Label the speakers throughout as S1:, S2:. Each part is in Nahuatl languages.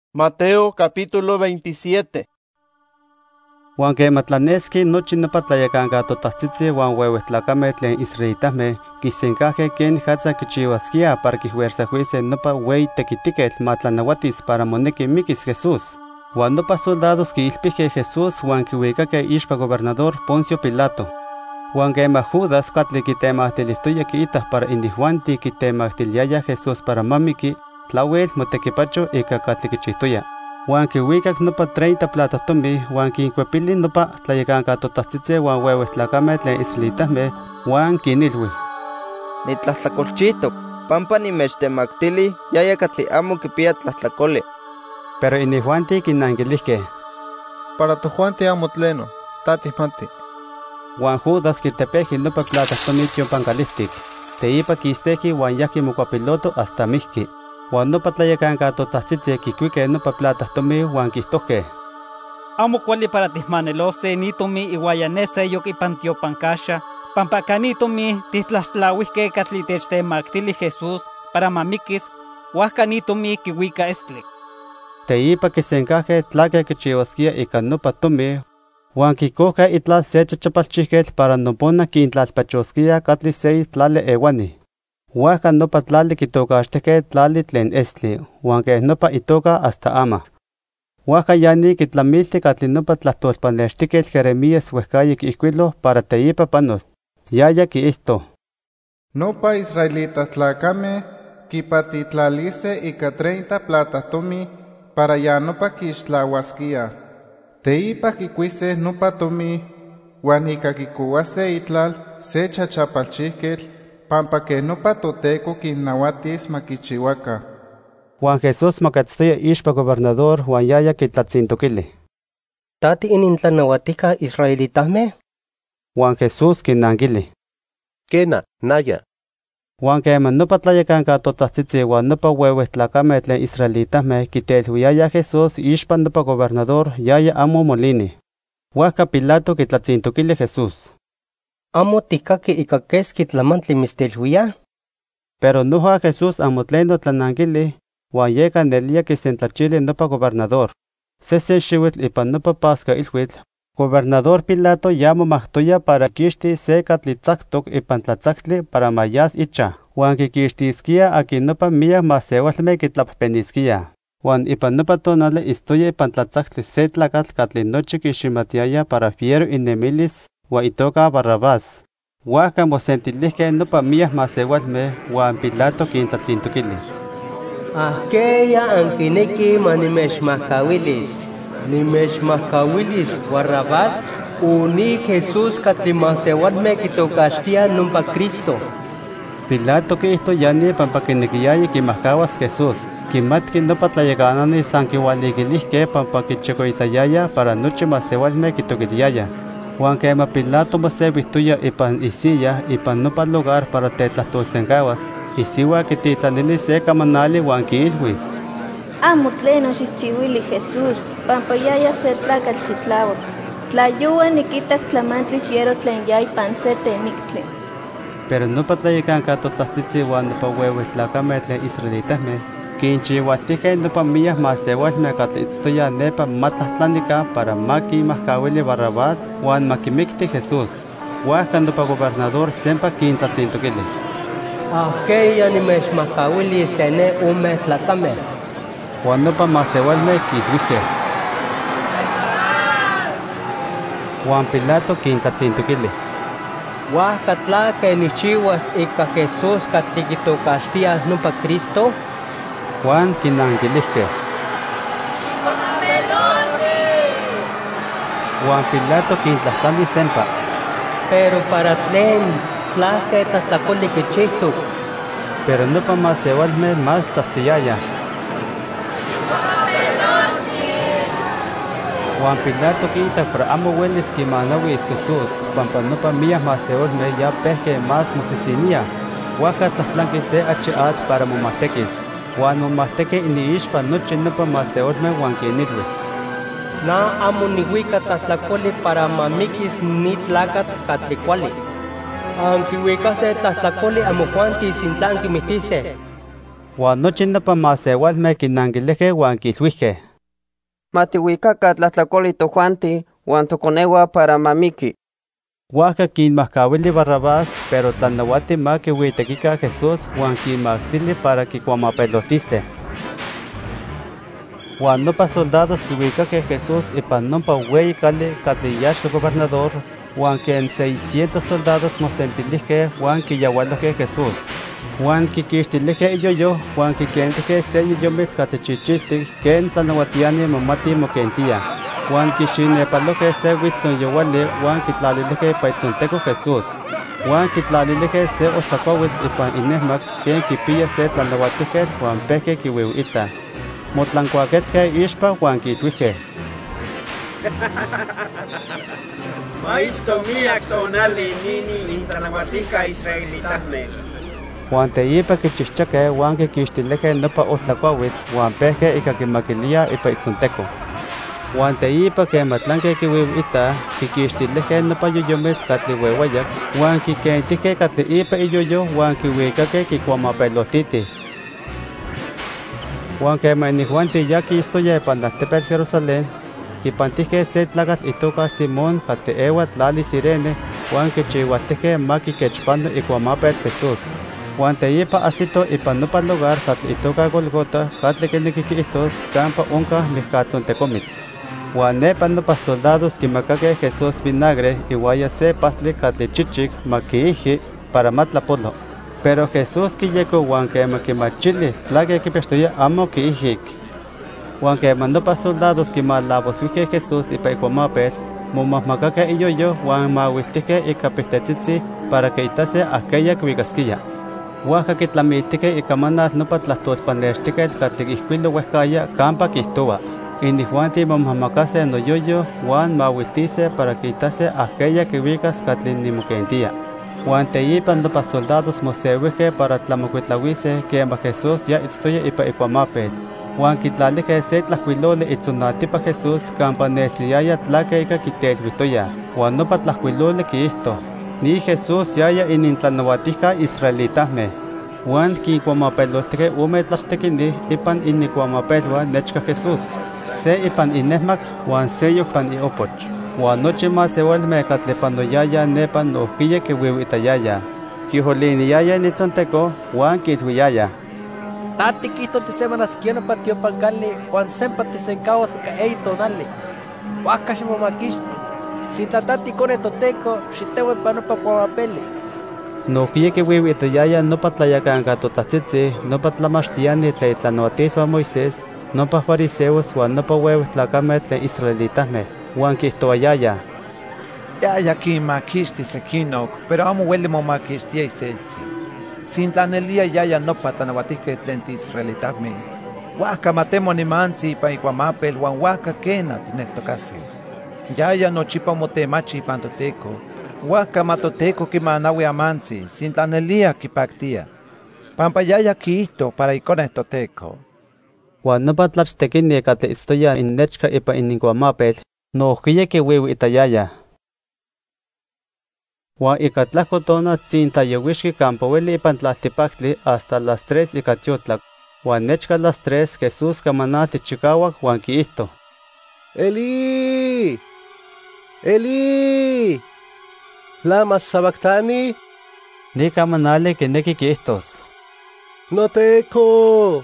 S1: Mateo capítulo 27.
S2: Juan quema tlanesqui nochi nopa tlayacanca totajtzitzi huan ueuehtlakameh tlen israelitahmeh quisencahque ken jatza quichiuasquia para quihuersahuise nopa ueyi tequitiquetl matlanauatis para moneki miquis Jesús. Huan nopa soldados quiilpihque Jesús huan quihuicaque ixpa gobernador Poncio Pilato. Huan quema Judas catli quitemactilistoya quiitah para inihuanti quitemactiliaya Jesús para mamiki, tlauel motequipacho ika catli quichihtoya. Huan quihuicac nopa 30 platatomi huan quincuepili nopa tlayacanca totajtzitzi huan ueuehtlakameh tlen israelitahmeh huan quinilhui:
S3: Nitlajtlacolchihtoc, pampa nimechtemactili yaya catli amo quipia tlajtlacoli.
S2: Pero inihuanti quinanquilihque:
S4: Para tojuanti amo tleno, tatihmati.
S2: Huan Judas quitepeji nopa platatomi tiopancalihtic, teipa quistehqui huan yahqui mocuapiloto hasta mihqui. Huan nopa tlayacanca totajtzitzi quicuique nopa platatomi huan quihtohque:
S5: Amo cuali para tihmanelose nitomi ihuayanese yok ipan tiopancaxa, pampa canitomi titlaxtlauihque catli techtemactili Jesús para mamikis, huasca nitomi quihuica estli.
S2: Teipa quisencahque tlaque quichiuasquia ika nopa tomi, huan quicohque itlal se chachapalchihquetl para nopona quintlalpachosquia catli se tlali ewani. Huaca nopa tlali quitocaxtehque tlali tlen estli, huan queh nopa itoca hasta ama. Huaca yani quitlamilti catli nopa tlahtolpanextiquetl Jeremías huehcayi quiihcuilo para teipa panos. Yaya quiihto:
S6: Nopa israelitas tlacameh quipatitlalise ika 30 platatomi para ya nopa quixtlauasquia. Teipa quicuise nopa tomi, huan ika quicouase itlal se chachapalchihquetl, pampa que nopa toteco quinnauatis maquichihuaca.
S2: Juan Jesús moquetztoya ixpa gobernador huan yaya quitlatzintoquili:
S7: ¿Tati inintlanauatica israelitahmeh?
S2: Juan Jesús quinanquili:
S8: Quena, naya.
S2: Huan quema nopa tlayacanca totajtzitzi huan nopa ueuehtlakameh tlen israelitahmeh quitelhuiyaya Jesús ixpa nopa gobernador yaya amo molini. Huaca Pilato quitlatzintoquili Jesús:
S7: ¿Amo ticaqui ika quesqui tlamantli mitztelhuiyah?
S2: Pero noja Jesús amo tleno tlananquili, huan yeca nelia quisentlachili nopa gobernador. Sesen xiuitl ipan nopa Pascua ilhuitl, gobernador Pilato ya momahtoya para quixti se catli tzactoc ipan tlatzactli para mayas icha, huan quiquixtisquia aki nopa miyac maseualmeh quitlapehpenisquia. Huan ipan nopa tonali istoya ipan tlatzactli se tlacatl catli nochi quiximatiaya para fiero inemilis, huan itoca Barrabás. Huaca mosentilihque nopa miyac maseualmeh huan Pilato quintlatzintoquili:
S7: Ahqueya anquinequi manimechmahcahuilis. Nimechmahcahuilis Barrabás uni Jesús catli maseualmeh quitocaxtia nompa Cristo.
S2: Pilato quiihto yani pampa quinequiyaya quimahcahuas Jesús. Quimatqui nopa tlayacanani san quiualiquilihque pampa quichocoitayaya para nochi maseualmeh quitoquiliyaya. Huan quema Pilato moseuihtoya ipan isiya ipan nopa lugar para tetlahtolsencahuas, isiua quititlanili se camanali huan quiilhui:
S9: Amo tleno xihchiuili Jesús, pampa yaya se tlacatl xitlauac. Tlayua niquitac tlamantli fiero tlen ya ipan se temictli.
S2: Pero nopa tlayacanca totajtzitzi huan nopa ueuehtlakameh tlen israelitahmeh quinchiualtihque nopa miyac maseualmeh catli itztoya nepa matlahtlanica para maquimahcauili Barrabás huan maquimicti Jesús. Huaca nopa gobernador sempa quintlatzintoquili:
S7: Ahqueya nimechmahcahuilis tlene umeh tlacameh.
S2: Huan nopa maseualmeh quiilhuihque. Huan Pilato quintlatzintoquili:
S7: Huaca tlaque nichiuas ika Jesús catli quitocaxtia nopa Cristo?
S2: Juan quinanquilihque: Huan Pilato quintlahtlanili sempa:
S7: Pero para tlen tlaque tlahtlacoli quichihtoc.
S2: Pero nopa maseualmeh más tzahtziyaya. Juan Pilato quiitac para amo huelis quimanauis Jesús, pampa nopa miyac maseualmeh ya pehque más mosisinia. Huaca tlahtlanqui se achiatl para momahtekis. Huan momahteque iniixpa nochi nopa maseualmeh huan quinilhui:
S7: Na amo nihuica tlahtlacoli para mamikis ni tlacatl catli cuali. Anquihuicase tlahtlacoli amojuanti sin tla anquimihtiseh.
S2: Huan nochi nopa masewalmeh quinanquilihqueh huan quilhuihqueh:
S3: Matihuicaca tlahtlacoli tojuanti huan toconeua para mamiki.
S2: Huajca quinmahcauili Barrabás, pero tlanauati ma quiuitequica Jesús huan quinmactili para quicuamapeloltiseh. Huan nopa soldados quiuicaqueh Jesús ipan nompa ueyi cali catli iyaxca gobernador, huan quen 600 soldados mosentilihqueh huan quiyaualohqueh Jesús. Huan quiquixtilihqueh iyoyo huan quiquentihqueh se yoyomitl catli chichiltic quen tlanauatiani momati moquentiah. Huan quixinepalohqueh se huitzonyouali huan quitlalilihqueh ipa itzonteco Jesús. Huan quitlalilihqueh se otlacuauitl ipan inehmac quen quipiya se tlanauatihquetl huan pehqueh quiuiuitah. Motlancuaquetzqueh ixpa huan quilhuihqueh:
S1: Maisto miak tonali nini intlanauatica israelitahmeh.
S2: Huan teipa quichihchaqueh huan quiquixtilihqueh nopa otlacuauitl huan pehqueh ica quimaquiliah ipa itzonteco. Huan teipa quematlanqueh quiuiuitah, quiquixtilihqueh nopa yoyomitl catli ueuayac, huan quiquentihqueh catli ipa iyoyo huan quiuicaqueh quicuamapeloltitih. Huan quema inihuanti ya quistoya ipan altepetl Jerusalén, quipantihqueh se tlacatl itoca Simón catli eua tlali Cirene huan quichiualtihqueh ma quiquechpano icuamapetl Jesús. Huan teipa asito ipan nopa lugar catli itoca Golgota catli quinequi quiihtos campa oncah mihcatzontecomitl. Huan nepa nopa soldados quimacaqueh Jesús vinagre iuaya se pahtli catli chichic ma quiiji para matlapolo. Pero Jesús quiyeco huan quema quimachili tlaque quipixtoya amo quiijic. Huan quema nopa soldados quimalavosuihqueh Jesús ipa icuamapetl, momahmacaqueh iyoyo huan mauiltihqueh ica piltetzitzi para que itase ahqueya quiuicasquia. Huajca quitlamiltihqueh icamanal nopa tlahtolpanextiquetl catli ihcuilo huehcaya campa quihtoua: inihuanti momahmacaseh noyoyo huan mauiltiseh para que itase ahqueya quiuicas catli nimoquentia. Huan teipa nopa soldados moseuihqueh para tlamocuitlahuiseh quema Jesús ya itztoya ipa icuamapetl. Huan quitlalihqueh se tlahcuiloli itzonatipa Jesús campa nesiyaya tlaque ica quitelhuitoyah. Huan nopa tlahcuiloli quiihto: Ni Jesús yaya inintlanauatihca israelitahmeh. Huan quincuamapeloltihqueh ome tlachtequinih ipan inicuamapelhuan nechca Jesús, se ipan inehmac huan seyoc pan iopoch. Huan nochi masewalmeh catli panoyaya nepa nohquiya quiuiuitayayah. Quijoliniyaya initzonteco huan quilhuiyaya:
S10: Ta tiquihto tisemanasquia nopa tiopancali huan sempa tisencahuas ica eyi tonali. Huajca ximomaquixti. Sinta ta ticone toteco, xiteua ipa nopa cuamapeli.
S2: Nohquiya quiuiuitayaya nopa tlayacanca totajtzitzi, nopa tlamachtiani tlen itlanahuatilhuan Moisés, nopa fariseos huan nopa ueueh tlacameh tlen israelitahmeh. Huan quihtoayaya:
S11: Yaya quinmaquixti sequinoc, pero amo hueli momaquixtia iseltzi. Sintlanelia yaya nopa tlanauatihqueh tlen israelitahmeh. Huajca matemo nimantzi ipan icuamapel huan huajca quena tineltocaseh. Yaya nochipa motemachi ipan toteco. Huajca matoteco quimanaui amantzi, sintlanelia quipactia. Pampa yaya quiihto para iconeh toteco.
S2: Huan nopa tlachtequini catli itztoya innechca ipa inincuamapel, nohquiya quiuiuitayaya. Huan ica tlahco tonatzin tlayeuixqui campa ueli ipan tlaltipactli hasta las 3 ica tiotlac. Huan nechca las 3 Jesús camanalti chicauac huan quiihto:
S8: Eli, Eli, lama sabactani.
S2: Ni camanali quinequi quiihtos:
S8: Noteco,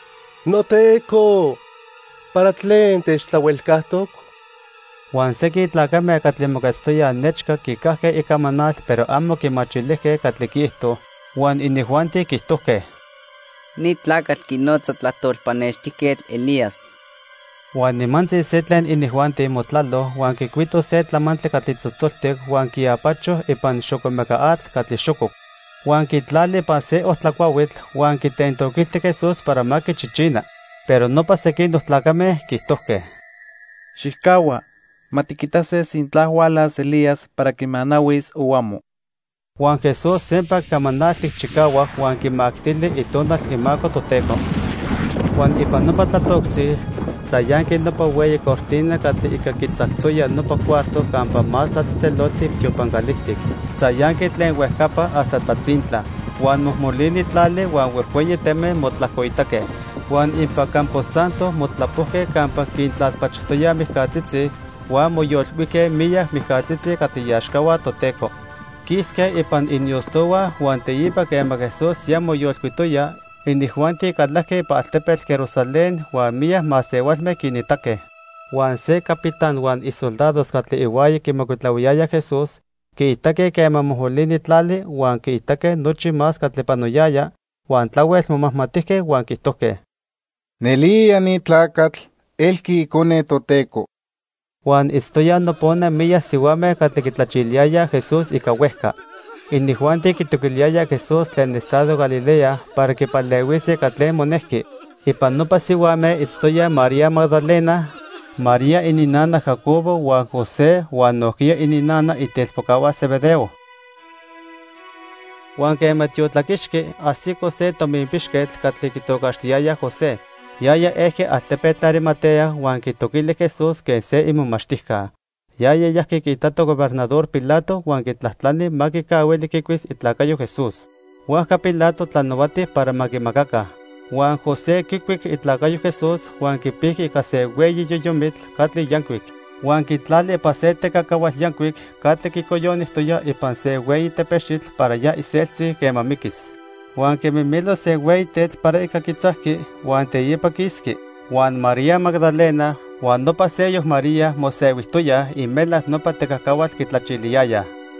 S8: para tlen techtlauelcahtoc.
S2: Huan sequi tlacameh catli moquetztoyah nechca quicahqueh icamanal pero amo quimachilihqueh catli quiihto, huan inihuanti quihtohqueh:
S12: Ni tlacatl quinotza tlahtolpanextiquetl Elías.
S2: Huan nimantzi se tlen inihuanti motlalo huan quicuito se tlamantli catli tzotzoltic huan quiapacho ipan xocomeca atl catli xococ. Huan quitlali ipan se ohtlacuauitl huan quitentoquilti Jesús para ma quichichina. Pero nopa sequinoh tlacameh quihtohqueh:
S13: Xihcaua, matiquitase sintlahualas Elías para quimanauis o amo.
S2: Huan Jesús sempa camanaltic chicauac huan quimactili itonal imaco toteco. Huan ipan nopa tlatoctzi, tzayanqui nopa ueyi cortina catli ica quitzactoya nopa cuarto campa más tlatzitzeloti tiopancalictic. Tzayanqui tlen huehcapa hasta tlatzintla. Juan mohmolini tlali Juan huerhueyi teme motlacoitaque. Juan impa Campo Santo motlapoque campa quintlalpachtoya mihcatzitzi, Juan moyolhuique miyah mihcatzitzi catiyaxcaua toteco. Quisque ipan iniostoa Juan teipa quema Jesús ya moyolhuitoya, inihuanti catlaque pa altepetl Jerusalén Juan miyah masewalme quinitaque. Juan se capitán Juan y soldados catli iwaya quimocuitlauyaya Jesús, quiitaque quema moholini tlali Juan quiitaque nochi mas catli panoyaya, Juan tlauel momahmatihque Juan quitoque.
S6: Nelia ni tlacatl, el icone toteco.
S2: Juan istoya nopona miyah siuameh catli quitlachiliaya Jesús ika uehca. Inihuanti quitoquiliaya Jesús tlen estado Galilea para quipaleuisi catlen monehki. Ipan nopa siuameh istoya María Magdalena, María ininana Jacobo Juan José Juan nohkia ininana itelpocaua Zebedeo. Juan quema tiotlaquixqui asiko se tominpixquetl catli quitocaxtiaya José. Yaya eje altepetl Arimatea Juan quitoquili Jesús que se imomachtica. Yaya yahki quitato gobernador Pilato Juan quitlahtlani ma quicauili quicuis itlacayo Jesús. Juanca Pilato tlanouati para maquimacaca. Juan José quicuic itlacayo Jesús Juan quipihqui ica se ueyi yoyomitl catli yancuic. Juan quitlali ipa se tecacaual yancuic catli quicoyonihtoya ipan se ueyi tepexitl para ya iseltzi quema miquis. Juan quimimilo se ueyi tetl para ica quitzahqui Juan teipa quisqui. Juan María Magdalena Juan nopa seyoh María moseuihtoya imelah nopa tecacaual quitlachiliaya.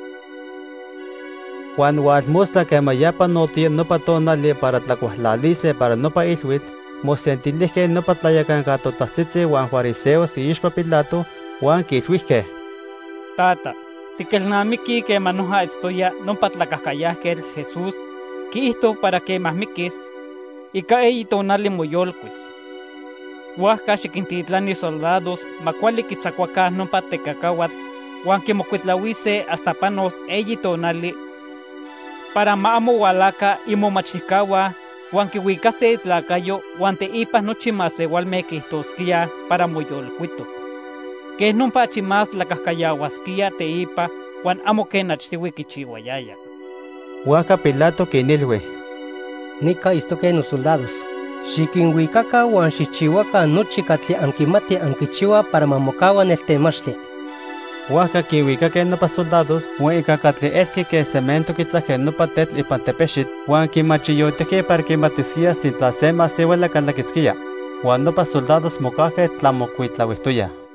S2: Juan hualmostla quema ya panotia nopa tonali para tlacuahlalise para nopa ilhuitl, mosentilihque nopa tlayacancatotahtzitzi Juan fariseos iixpa Pilato, Juan quilhuihque.
S5: Tata, tiquelnamiki quema noja itztoya nopa tlacahcayahquel Jesús, quihto para quema miquis, ica eyi tonali moyolcuis. Huasca xiquintitlani soldados, macuali quitzacuacah nopa tecacauatl, Juan quimocuitlauise hasta panos eyi tonali, para maamo hualaca y momachihcaua, Juan quihuicase itlacayo, Juan teipa nochi masewalme quihtosquia para moyolcuito. Que nompa achimas tlacahcayauasquia teipa, Juan amo quenachtihui quichihuayaya.
S2: Huaca Pilato quinilhui.
S7: Nica istoque nos soldados. Xiquinhuicaca Juan xichihuaca nochi catli anquimati anquichiua para mamocaua el temachtli.
S2: Huaca quihuicaque nopa soldados, Juan ica catli esqui que cemento quitzahque nopa tetl ipan tepexit, Juan quimachiyotihque para quimatisquia sin tlasema sewala calaquisquia. Juan nopa soldados mocahque tlamocuitlauihtoya.